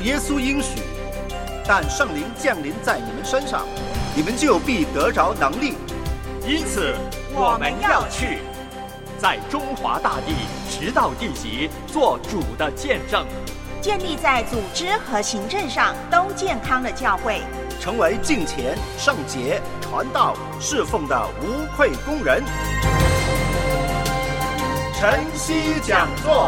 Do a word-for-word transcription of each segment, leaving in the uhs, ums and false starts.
耶稣应许，但圣灵降临在你们身上，你们就必得着能力。 因此我们要去，在中华大地直到地极做主的见证， 建立在组织和行政上都健康的教会， 成为敬虔、圣洁、传道、侍奉的无愧工人。晨曦讲座。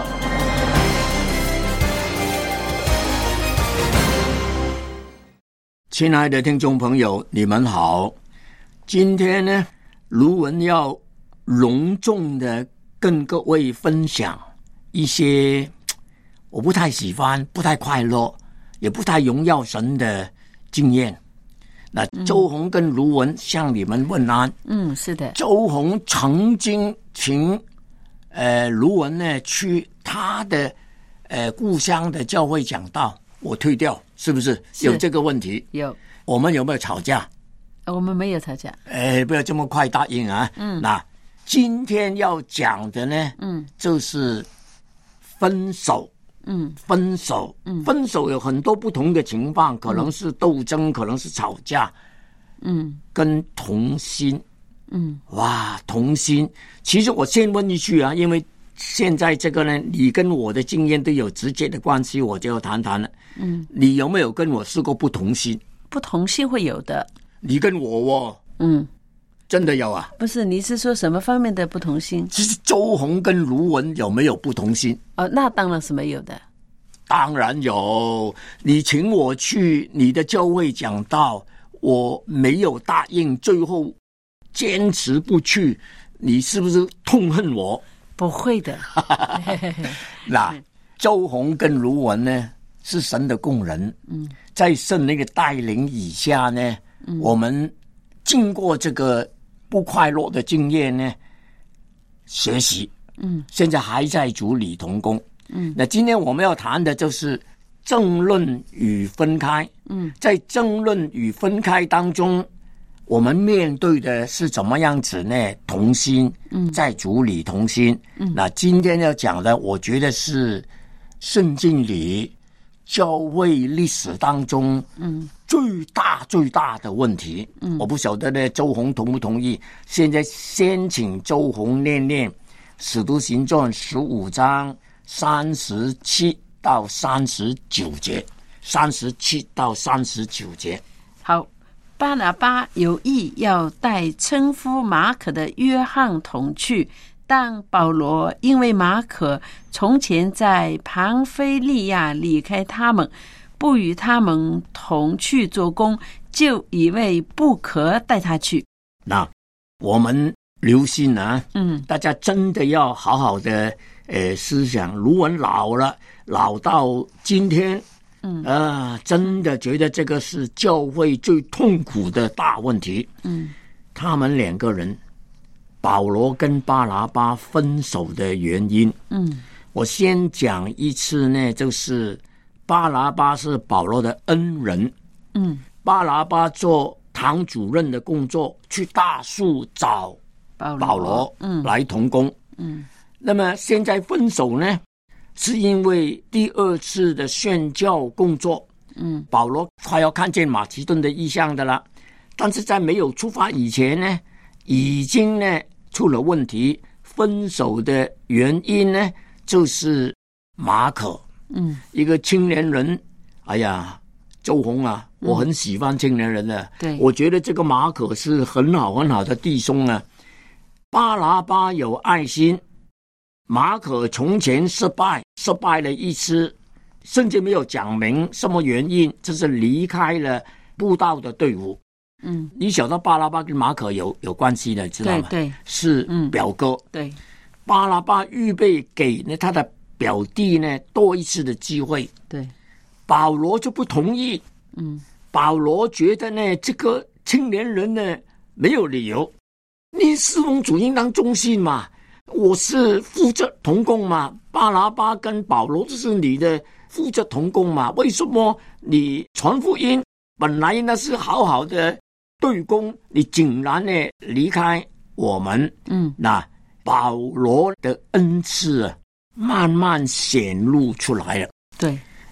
亲爱的听众朋友，你们好。今天呢，卢文要隆重的跟各位分享一些我不太喜欢、不太快乐、也不太荣耀神的经验。那周红跟卢文向你们问安。 嗯，是的。周红曾经请呃卢文呢去他的呃故乡的教会讲道，我退掉，是不是？是有这个问题？ 有。 我们有没有吵架？ 我们没有吵架。 哎，不要这么快答应啊。嗯。那今天要讲的呢，嗯，就是分手。嗯，分手。嗯，分手有很多不同的情况，可能是斗争，嗯、可能是吵架。嗯，跟同心。嗯，哇，同心。其实我先问一句啊，因为现在这个呢，你跟我的经验都有直接的关系，我就要谈谈了。嗯，你有没有跟我试过不同心？ 不同心会有的。 你跟我哦，嗯，真的有啊？ 不是，你是说什么方面的不同心？ 其实周红跟卢文有没有不同心？ 哦，那当然是没有的。 当然有。你请我去你的教会讲道，我没有答应，最后坚持不去，你是不是痛恨我？ 不会的。 那周红跟卢文呢，是神的工人。嗯，在圣灵的带领以下呢，嗯、我们经过这个不快乐的经验呢，学习。嗯，现在还在主里同工。嗯，那今天我们要谈的就是争论与分开。嗯，在争论与分开当中，我们面对的是怎么样子呢？同心，嗯，在主里同心。嗯，那今天要讲的，我觉得是圣经里教会历史当中，嗯，最大最大的问题。嗯，我不晓得呢，周红同不同意？现在先请周红念念《使徒行传》十五章三十七到三十九节，三十七到三十九节。 好。巴拿巴有意要带称呼马可的约翰同去，但保罗因为马可从前在庞菲利亚离开他们，不与他们同去做工，就以为不可带他去。 那我们留心啊，嗯，大家真的要好好的呃思想。卢文老了，老到今天。嗯啊，真的觉得这个是教会最痛苦的大问题。嗯，他们两个人，保罗跟巴拿巴分手的原因。嗯，我先讲一次呢，就是巴拿巴是保罗的恩人。嗯，巴拿巴做堂主任的工作，去大树找保罗，嗯，来同工。嗯，那么现在分手呢？是因为第二次的宣教工作，嗯，保罗快要看见马其顿的异象的了，但是在没有出发以前呢，已经呢出了问题。分手的原因呢，就是马可，嗯，一个青年人。哎呀，周红啊，嗯、我很喜欢青年人的，对，我觉得这个马可是很好很好的弟兄啊。巴拿巴有爱心。马可从前失败，失败了一次，甚至没有讲明什么原因，就是离开了布道的队伍。嗯，你晓得巴拿巴跟马可有有关系的，知道吗？对，对是表哥。嗯、对，巴拿巴预备给呢他的表弟呢多一次的机会。对，保罗就不同意。嗯，保罗觉得呢这个青年人呢没有理由，你侍奉主应当忠心嘛。我是负责同工嘛，巴拿巴跟保罗就是你的负责同工嘛，为什么你传福音本来那是好好的对工，你竟然呢离开我们？嗯，那保罗的恩赐啊，慢慢显露出来了。对，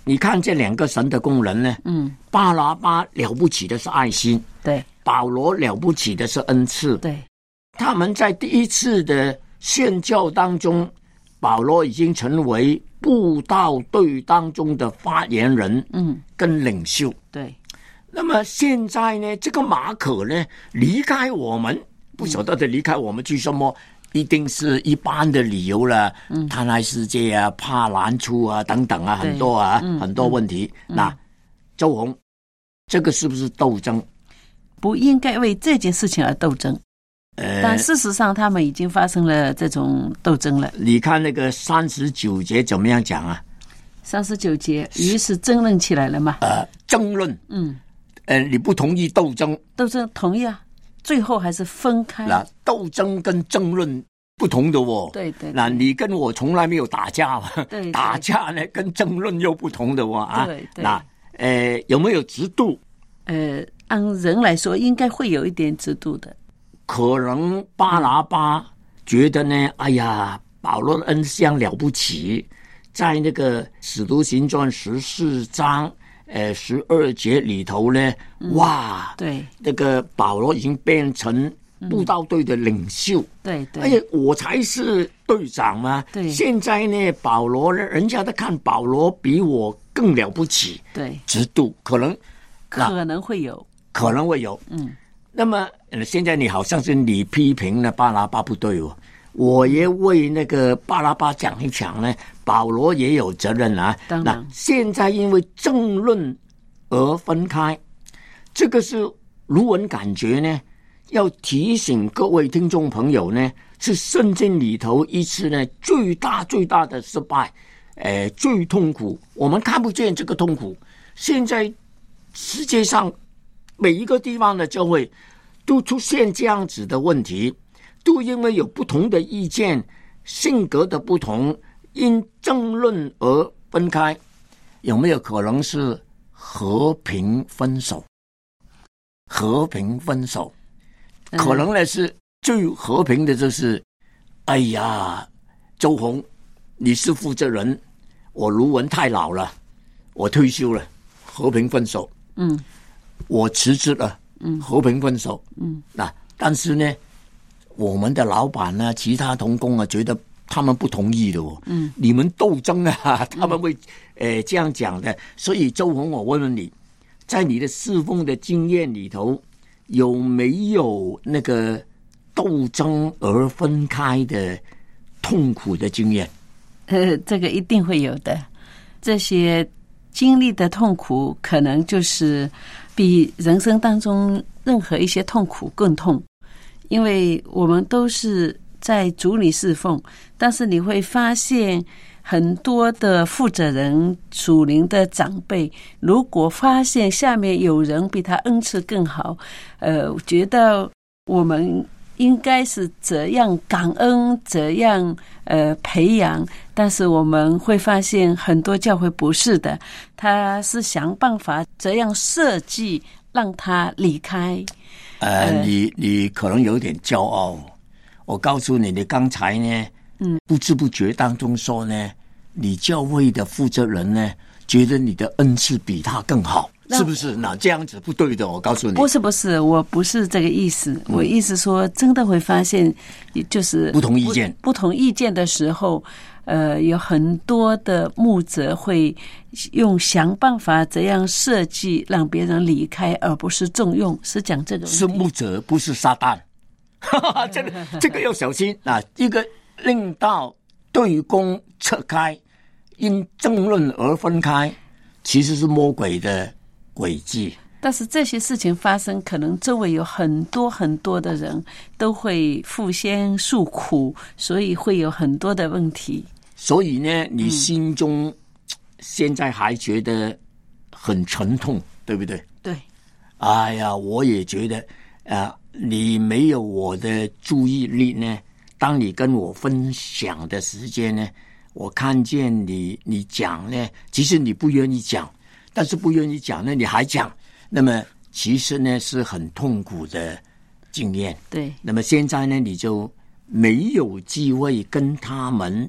你看这两个神的工人呢，嗯，巴拿巴了不起的是爱心， 对， 保罗了不起的是恩赐， 对， 他们在第一次的宣教当中，保罗已经成为布道队当中的发言人，嗯，跟领袖， 对。 那么现在呢，这个马可呢离开我们，不晓得的离开我们去什么？一定是一般的理由了，嗯，贪爱世界啊，怕难处啊，等等啊，很多啊，嗯、很多问题。嗯、那周鸿，这个是不是斗争？ 不应该为这件事情而斗争。呃，但事实上，他们已经发生了这种斗争了。 你看那个三十九节怎么样讲啊？ 三十九节，于是争论起来了嘛？ 呃，争论，嗯，呃，你不同意斗争？ 斗争同意啊。最后还是分开。 那斗争跟争论不同的哦。 对 对, 对。 那你跟我从来没有打架嘛？ 对, 对。 打架呢跟争论又不同的哦啊。 对对。 那呃有没有制度？ 呃，按人来说应该会有一点制度的。 可能巴拿巴觉得呢，哎呀，保罗的恩相了不起，在那个使徒行传十四章。呃，十二节里头呢，嗯、哇， 对， 那个保罗已经变成布道队的领袖，嗯、 对对， 而且我才是队长嘛， 对， 现在呢，保罗呢，人家都看保罗比我更了不起， 对， 制度可能可能会有， 可能会有，嗯，那么现在你好像是你批评了巴拿巴不对哦。我也为那个巴拿巴讲一讲呢，保罗也有责任啊。那现在因为争论而分开，这个是卢文感觉呢，要提醒各位听众朋友呢，是圣经里头一次呢最大最大的失败，呃，最痛苦。我们看不见这个痛苦，现在世界上每一个地方的教会都出现这样子的问题。都因为有不同的意见，性格的不同，因争论而分开，有没有可能是和平分手？和平分手，可能呢是最和平的，就是，哎呀，周鸿，你是负责人，我卢文太老了，我退休了，和平分手。嗯，我辞职了，嗯，和平分手。嗯，那但是呢？我们的老板呢，其他同工啊，觉得他们不同意的哦。嗯，你们斗争啊，他们会、嗯、呃这样讲的。所以周鸿，我问问你，在你的侍奉的经验里头，有没有那个斗争而分开的痛苦的经验？ 呃，这个一定会有的。这些经历的痛苦，可能就是比人生当中任何一些痛苦更痛。因为我们都是在主里侍奉，但是你会发现很多的负责人、属灵的长辈，如果发现下面有人比他恩赐更好，呃，觉得我们应该是怎样感恩、怎样呃培养，但是我们会发现很多教会不是的，他是想办法怎样设计让他离开。 呃，你你可能有点骄傲。我告诉你，你刚才呢，嗯，不知不觉当中说呢，你教会的负责人呢，觉得你的恩赐比他更好，是不是？那这样子不对的，我告诉你。 不是不是，我不是这个意思。嗯、我意思说，真的会发现，就是不同意见， 不同意见的时候。呃，有很多的牧者会用想办法怎样设计让别人离开，而不是重用，是讲这个问题。 是牧者，不是撒旦。这个这个要小心啊！一个令到对公撤开，因争论而分开，其实是魔鬼的诡计。 但是这些事情发生，可能周围有很多很多的人都会互相诉苦，所以会有很多的问题。 所以呢，你心中现在还觉得很沉痛，嗯、对不对？ 对。 哎呀，我也觉得，啊、呃，你没有我的注意力呢。当你跟我分享的时间呢，我看见你，你讲呢，其实你不愿意讲，但是不愿意讲呢，你还讲。那么其实呢是很痛苦的经验。 对。 那么现在呢，你就没有机会跟他们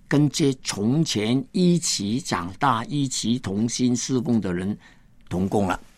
跟这从前一起长大、一起同心侍奉的人同工了。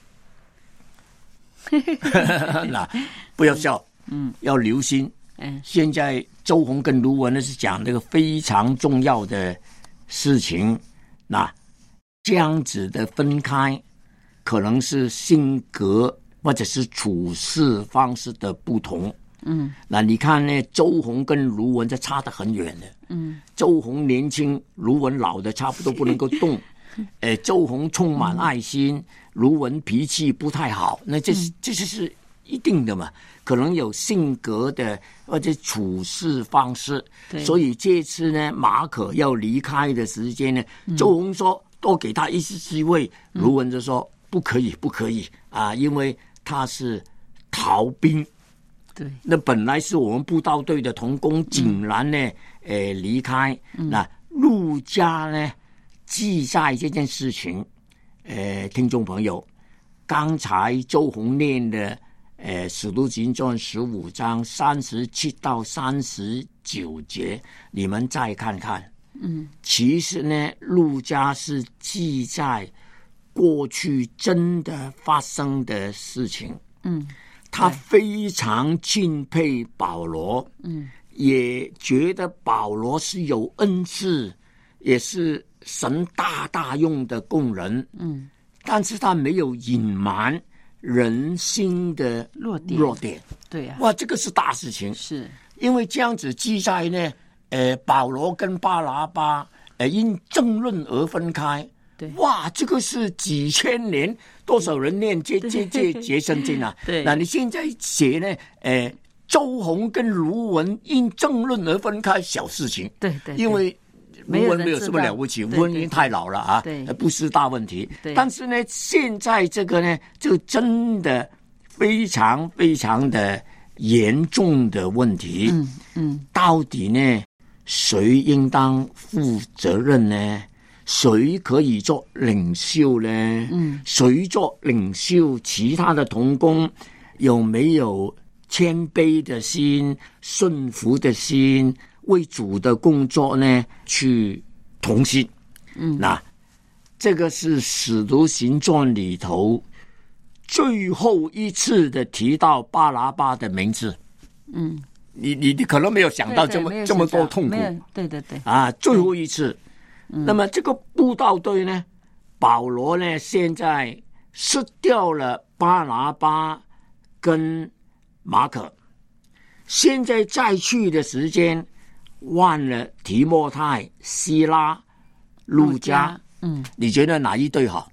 那不要笑，嗯，要留心。嗯，现在周鸿跟卢文呢是讲这个非常重要的事情。那这样子的分开，可能是性格或者是处事方式的不同。嗯，那你看呢？周鸿跟卢文这差得很远的。嗯，周鸿年轻，卢文老的差不多不能够动。呃，周鸿充满爱心，卢文脾气不太好，那这是、嗯、这就是一定的嘛。可能有性格的或者处事方式，所以这次呢，马可要离开的时间呢，嗯、周鸿说多给他一次机会，嗯、卢文就说不可以，不可以啊，因为他是逃兵。对，那本来是我们布道队的同工，竟然呢，嗯、呃离开。嗯、那路加呢记载这件事情，呃，听众朋友，刚才周鸿念的，呃，《使徒行传》十五章三十七到三十九节，你们再看看。嗯，其实呢，路加是记载过去真的发生的事情。嗯。他非常敬佩保罗，嗯，也觉得保罗是有恩赐，也是神大大用的工人，嗯，但是他没有隐瞒人心的弱点，弱点，对呀、啊，哇，这个是大事情，是因为这样子记载呢，呃，保罗跟巴拿巴，呃，因争论而分开。对，哇，这个是几千年，多少人念这这这节圣经啊？对，那你现在写呢？呃，周鸿跟卢文因争论而分开，小事情。对 对, 对，因为卢文没有什么了不起，卢文已经太老了啊，对，不是大问题。对，但是呢，现在这个呢，就真的非常非常的严重的问题。嗯嗯，到底呢，谁应当负责任呢？谁可以做领袖呢？嗯，谁做领袖？其他的同工有没有谦卑的心、顺服的心，为主的工作呢去同心？嗯，那这个是《使徒行传》里头最后一次的提到巴拿巴的名字。嗯，你你你可能没有想到这么这么多痛苦。对对对，啊，最后一次。那么这个布道队呢，保罗呢现在失掉了巴拿巴跟马可，现在再去的时间换了提摩太、希拉、路加。嗯，你觉得哪一队好？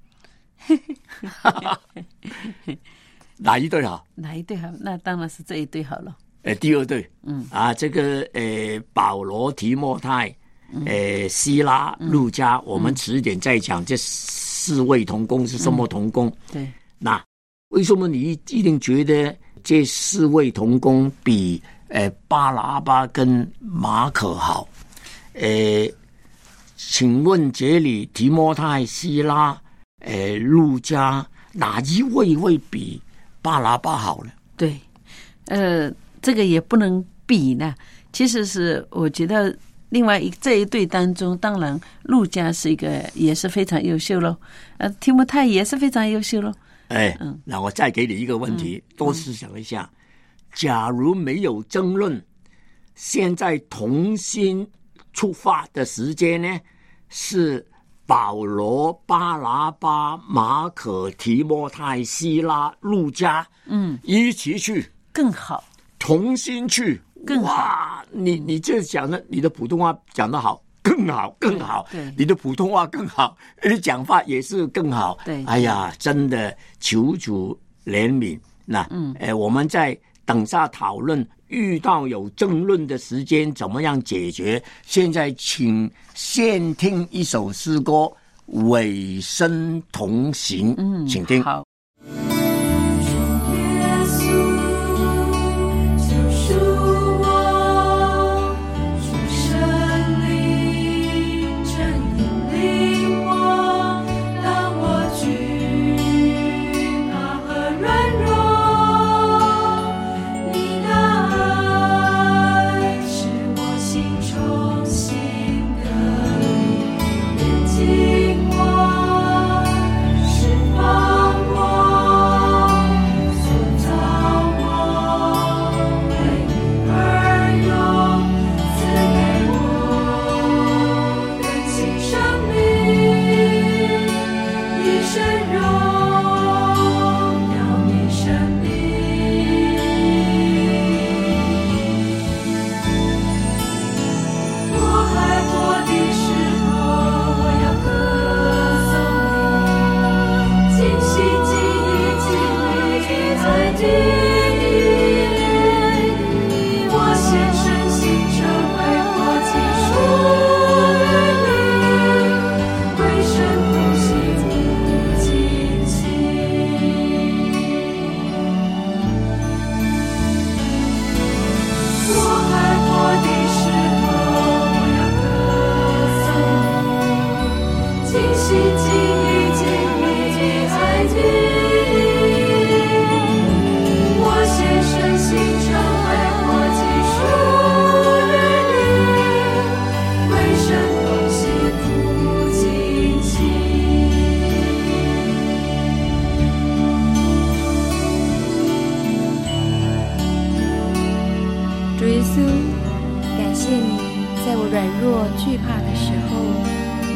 哪一队好？ 哪一队好？那当然是这一队好了。 呃，第二队。嗯啊，这个呃，保罗、提摩太。呃，希拉、路加，嗯、我们迟点再讲这四位同工是什么同工。嗯、对，那为什么你一定觉得这四位同工比呃巴拿巴跟马可好？呃，请问这里提摩太、希拉、呃路加哪一位会比巴拿巴好呢？ 对，呃，这个也不能比呢。其实是我觉得。另外一这一对当中，当然路加是一个也是非常优秀咯，呃，提摩太也是非常优秀咯。 哎，嗯，那我再给你一个问题，嗯、多思想一下。假如没有争论，现在同心出发的时间呢，是保罗、巴拿巴、马可、提摩太、希拉、路加，嗯，一起去更好， 同心去。哇，你你这讲的，你的普通话讲得好，更好，更好。对，你的普通话更好，你讲话也是更好。对，哎呀，真的求主怜悯。那，嗯，呃，我们在等下讨论，遇到有争论的时间，怎么样解决？现在请先听一首诗歌《委身同行》，嗯，请听。好。 心重新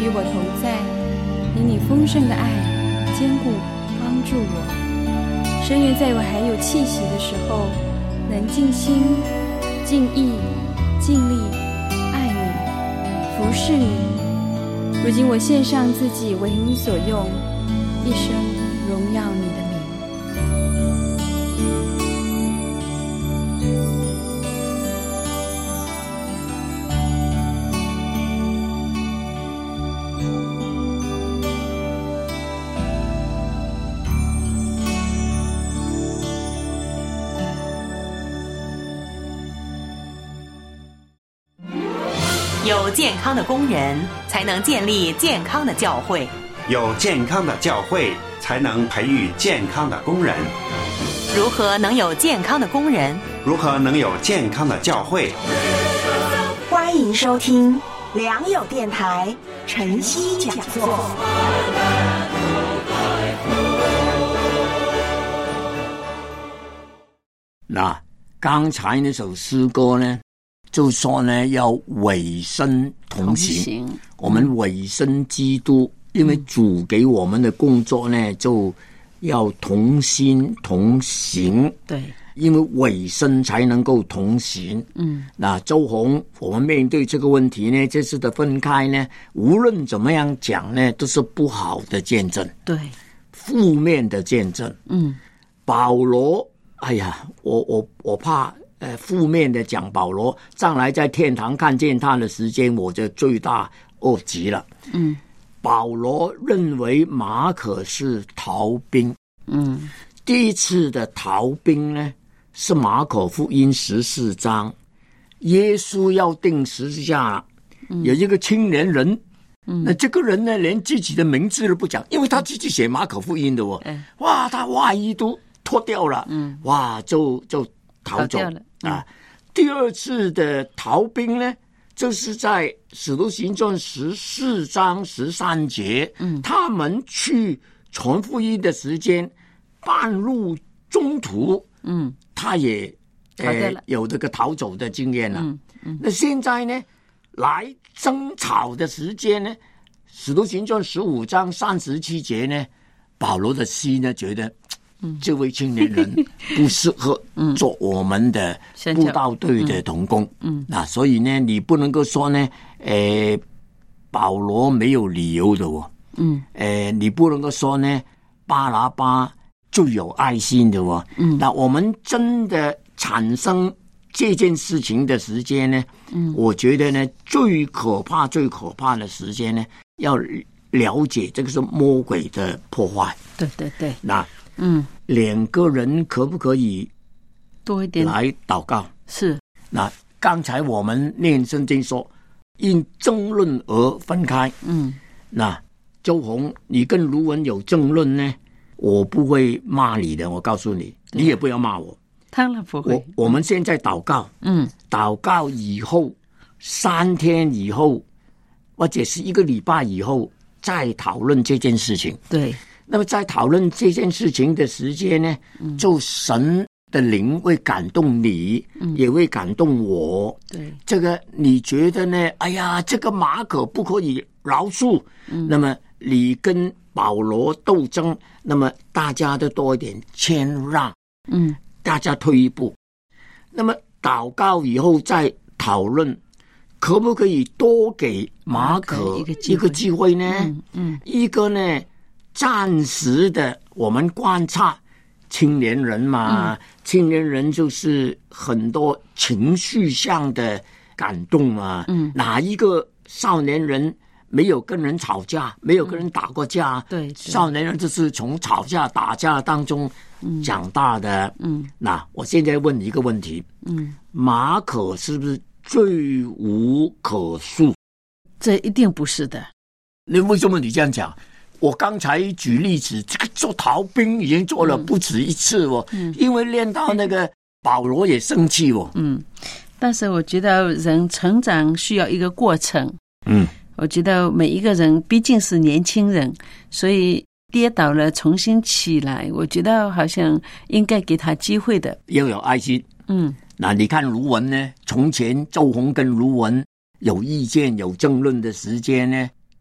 与我同在，以你丰盛的爱坚固帮助我。深愿在我还有气息的时候，能尽心尽意尽力爱你服侍你。如今我献上自己为你所用，一生荣耀你的名。 有健康的工人，才能建立健康的教会； 有健康的教会，才能培育健康的工人。 如何能有健康的工人？ 如何能有健康的教会？ 欢迎收听良友电台晨曦讲座。 那刚才那首诗歌呢，就说呢要委身同行，同行我们委身基督、嗯、因为主给我们的工作呢就要同心同行， 对， 因为委身才能够同行。嗯，那周红，我们面对这个问题呢，这次的分开呢，无论怎么样讲呢，都是不好的见证， 对， 负面的见证。嗯，保罗，哎呀，我我我怕。呃，负面的讲保罗，将来在天堂看见他的时间，我就罪大恶极了。嗯，保罗认为马可是逃兵。嗯，第一次的逃兵呢，是马可福音十四章，耶稣要钉十字架，嗯、有一个青年人。嗯，那这个人呢，连自己的名字都不讲，因为他自己写马可福音的哦。嗯、哇，他外衣都脱掉了。嗯，哇，就就逃走了。啊，第二次的逃兵呢，就是在使徒行传十四章十三节，嗯，他们去传福音的时间，半路中途，嗯，他也呃有这个逃走的经验了。嗯嗯，那现在呢，来争吵的时间呢，使徒行传十五章三十七节呢，保罗的心呢觉得。嗯、这位青年人不适合做我们的布道队的同工。嗯，嗯那所以呢，你不能够说呢，呃，保罗没有理由的哦。嗯，呃，你不能够说呢，巴拿巴就有爱心的哦。嗯，那我们真的产生这件事情的时间呢，嗯，我觉得呢，最可怕、最可怕的时间呢，要了解这个是魔鬼的破坏。 对对对， 那。嗯，两个人可不可以多一点来祷告？ 是。 那刚才我们念圣经说，因争论而分开。嗯，那周红，你跟卢文有争论呢，我不会骂你的，我告诉你，你也不要骂我。 当然不会。 我我们现在祷告，嗯，祷告以后三天以后，或者是一个礼拜以后再讨论这件事情。 对。 那么在讨论这件事情的时间呢，嗯、就神的灵会感动你，嗯、也会感动我。对，这个你觉得呢？哎呀，这个马可不可以饶恕？嗯、那么你跟保罗斗争，那么大家都多一点谦让，嗯，大家退一步。那么祷告以后再讨论，可不可以多给马可一个机会, 一个机会呢？嗯，嗯一个呢？暂时的，我们观察青年人嘛，嗯、青年人就是很多情绪上的感动嘛。嗯，哪一个少年人没有跟人吵架，没有跟人打过架？嗯、对, 对，少年人就是从吵架打架当中长大的。嗯，那我现在问你一个问题：嗯，马可是不是罪无可恕？ 这一定不是的。 那为什么你这样讲？我刚才举例子，这个做逃兵已经做了不止一次哦，嗯、因为练到那个保罗也生气哦。嗯， 但是我觉得人成长需要一个过程。嗯，我觉得每一个人毕竟是年轻人，所以跌倒了重新起来，我觉得好像应该给他机会的， 要有爱心。嗯，那你看卢文呢？从前周红跟卢文有意见、有争论的时间呢？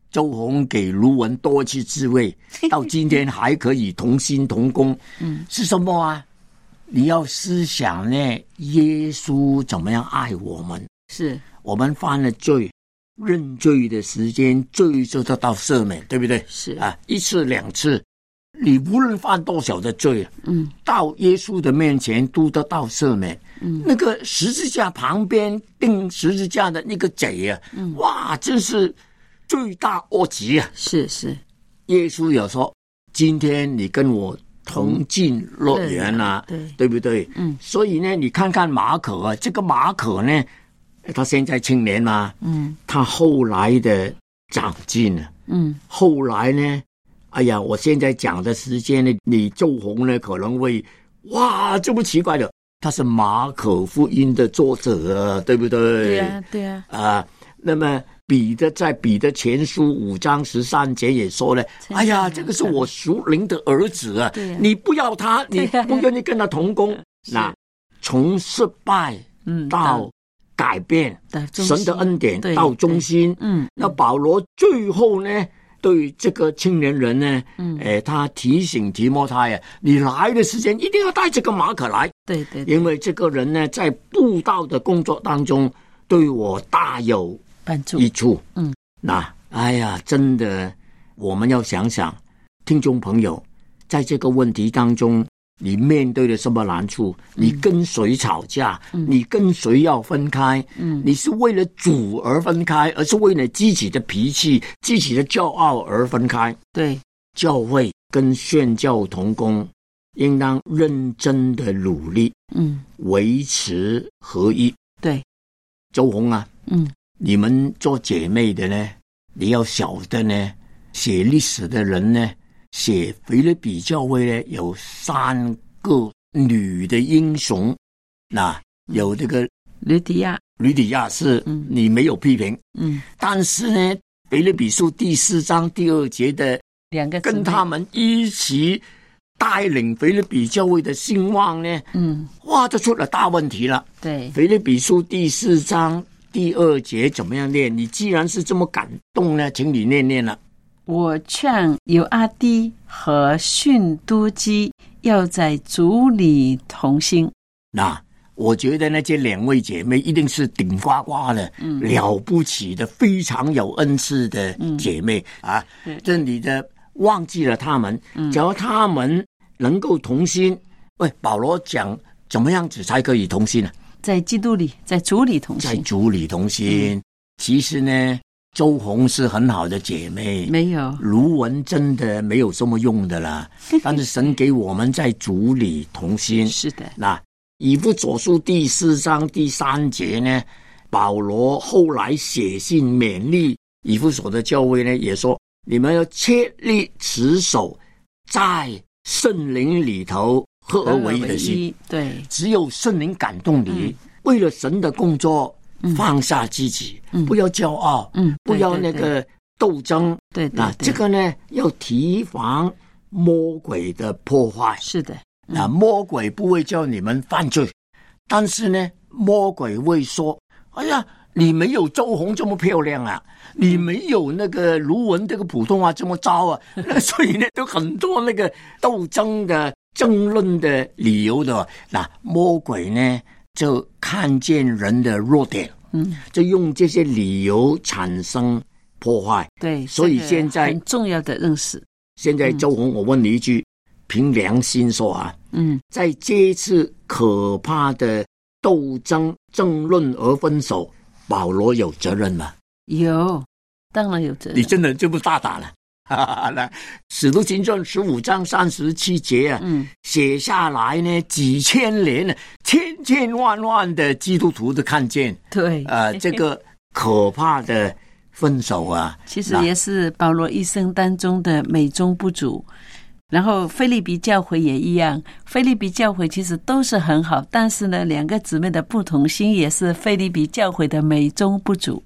周鸿给卢文多次智慧，到今天还可以同心同工。嗯，是什么啊？你要思想呢，耶稣怎么样爱我们？ 是我们犯了罪，认罪的时间，罪就得到赦免，对不对？ 是啊，一次两次，你无论犯多少的罪，嗯，到耶稣的面前都得到赦免。嗯，那个十字架旁边钉十字架的那个贼啊，嗯，哇，真是罪大恶极啊！ 是是， 耶稣有说，今天你跟我同进乐园啊， 对，对， 对不对？ 嗯， 所以呢，你看看马可啊，这个马可呢，他现在青年嘛，嗯，他后来的长进了，嗯，后来呢，哎呀，我现在讲的时间呢，你周鸿呢可能会哇，这么奇怪的，他是马可福音的作者啊，对不对？ 对啊，对啊， 啊、呃，那么彼得在彼得前书五章十三节也说了，哎呀，这个是我属灵的儿子啊， 对啊， 你不要他，你不愿意跟他同工，那从失败到改变，嗯、神的恩典到忠心，嗯，那保罗最后呢，对这个青年人呢，嗯，哎，他提醒提摩太呀，你来的时间一定要带这个马可来， 对 对, 对， 因为这个人呢，在布道的工作当中对我大有帮助益处， 嗯， 那哎呀，真的，我们要想想，听众朋友，在这个问题当中，你面对了什么难处？你跟谁吵架？嗯、你跟谁要分开？嗯，你是为了主而分开，而是为了自己的脾气、自己的骄傲而分开？ 对， 教会跟宣教同工，应当认真的努力，嗯，维持合一。 对， 周鸿啊， 嗯，你们做姐妹的呢，你要晓得呢，写历史的人呢。写腓立比教会呢，有三个女的英雄，那有这个吕底亚， 吕底亚是你没有批评， 嗯， 但是呢，腓立比书第四章第二节的两个跟他们一起带领腓立比教会的兴旺呢，嗯，哇，这出了大问题了。 对， 腓立比书第四章第二节怎么样念？你既然是这么感动呢，请你念念了。 我劝犹阿滴和训都基要在主里同心。 那我觉得呢，这两位姐妹一定是顶呱呱的、嗯、了不起的，非常有恩赐的姐妹、嗯、啊！这你的忘记了她们，只要她们能够同心，喂，保罗讲怎么样子才可以同心呢？ 在基督里，在主里同心， 在主里同心。嗯、其实呢。周鸿是很好的姐妹， 没有卢文真的没有什么用的啦。但是神给我们在主里同心， 是的。 那以弗所书第四章第三节呢，保罗后来写信勉励以弗所的教会呢，也说你们要切立持守在圣灵里头合而为一的心。 对， 只有圣灵感动你，嗯、为了神的工作。放下自己、嗯，不要骄傲，嗯，不要那个斗争， 对对。 那这个呢，要提防魔鬼的破坏。 是的， 那、嗯、魔鬼不会叫你们犯罪，但是呢，魔鬼会说：“哎呀，你没有周鸿这么漂亮啊，你没有那个卢文这个普通话这么糟啊。”所以呢，都很多那个斗争的、争论的理由的。那魔鬼呢？就看见人的弱点，嗯，就用这些理由产生破坏。 对， 所以现在、 这个、很重要的认识。 现在周鸿，我问你一句、嗯，凭良心说啊，嗯，在这次可怕的斗争、争论而分手，保罗有责任吗？ 有，当然有责任。 你真的这么大胆了？那使徒行传十五章三十七节啊，嗯，写下来呢，几千年了，千千万万的基督徒都看见， 对， 呃，这个可怕的分手啊， 其实也是保罗一生当中的美中不足。然后腓立比教会也一样，腓立比教会其实都是很好，但是呢，两个姊妹的不同心也是腓立比教会的美中不足。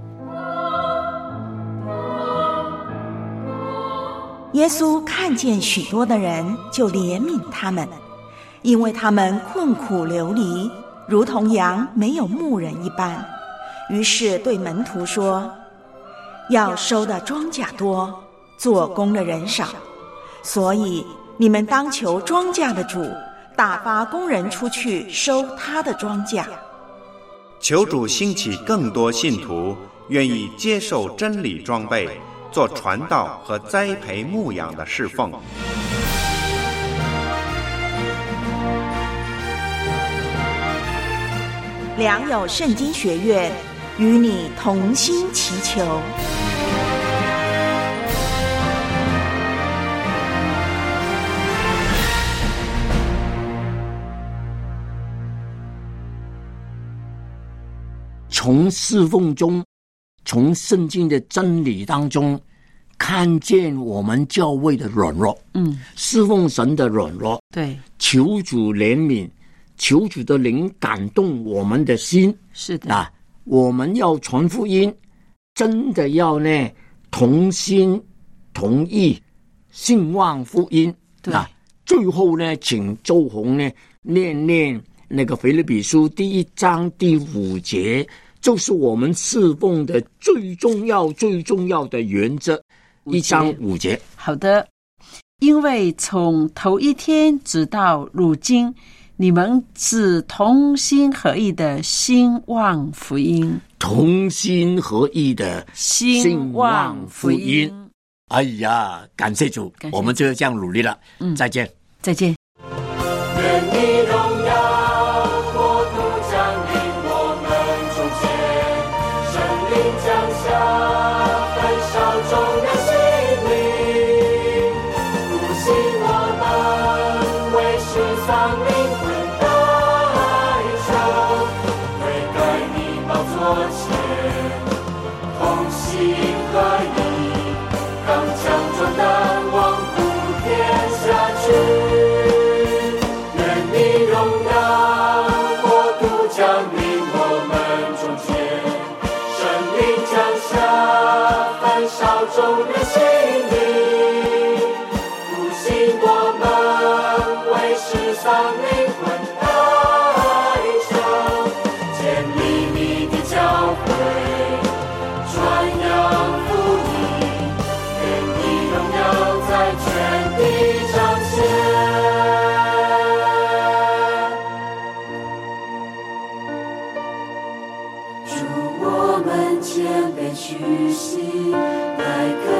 耶稣看见许多的人，就怜悯他们，因为他们困苦流离，如同羊没有牧人一般。于是对门徒说： 要收的庄稼多，做工的人少，所以你们当求庄稼的主打发工人出去收他的庄稼。 求主兴起更多信徒，愿意接受真理装备，做传道和栽培牧养的侍奉。 良友圣经学院与你同心祈求。 从侍奉中，从圣经的真理当中，看见我们教会的软弱， 嗯， 侍奉神的软弱， 对， 求主怜悯，求主的灵感动我们的心。 是的啊，我们要传福音，真的要呢同心同意，兴旺福音。 对啊，最后呢，请周红呢念念那个腓立比书第一章第五节，就是我们侍奉的最重要、最重要的原则。一章五节。 好的，因为从头一天直到如今，你们是同心合意的兴旺福音， 同心合意的兴旺福音。 哎呀，感谢主， 感谢主， 我们就这样努力了。嗯，再见， 再见。 愿你荣耀国度降临我们中间，圣灵降下，焚烧众人心灵，复兴我们，为世上灵魂代求，悔改你宝座前，同心合意，刚强壮胆，往普天下去。降临我们中间，圣灵降下，焚烧众人心灵，复兴我们，为世上灵魂代求，建立你的教会，传扬福音，愿你荣耀在全地彰显。谦卑屈膝，来跟